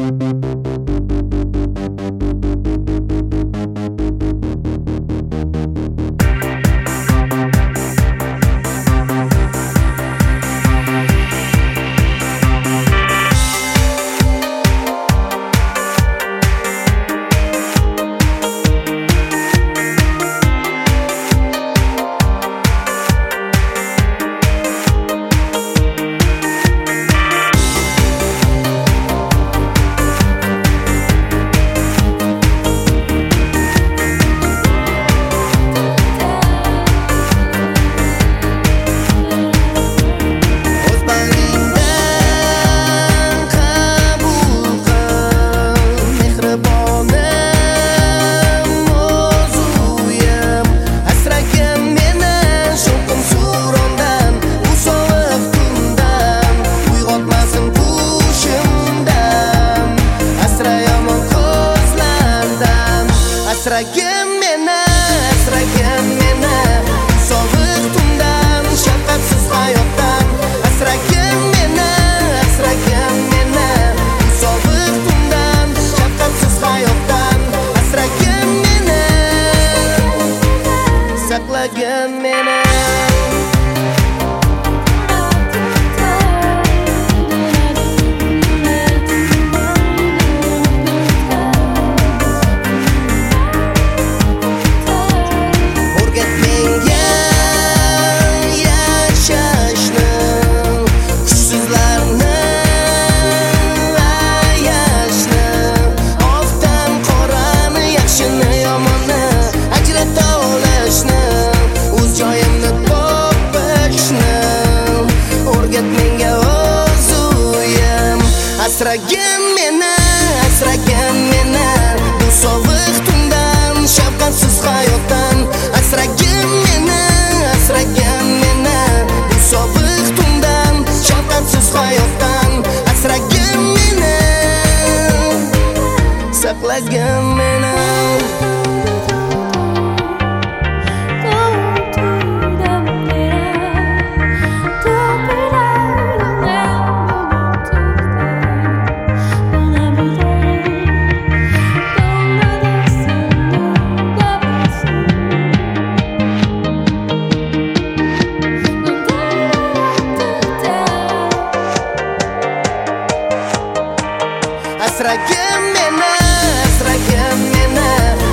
Asragin meni sovuq tundan, shafqatsiz hayotdan. Asragin meni sovuq tundan, shafqatsiz hayotdan. Asragin meni, saqlagin meni. Asragin meni bu sovuq tundan, shafqatsiz hayotdan. Asragin meni bu sovuq tundan, shafqatsiz hayotdan. Asragin meni, saqlagin meni. Asragin meni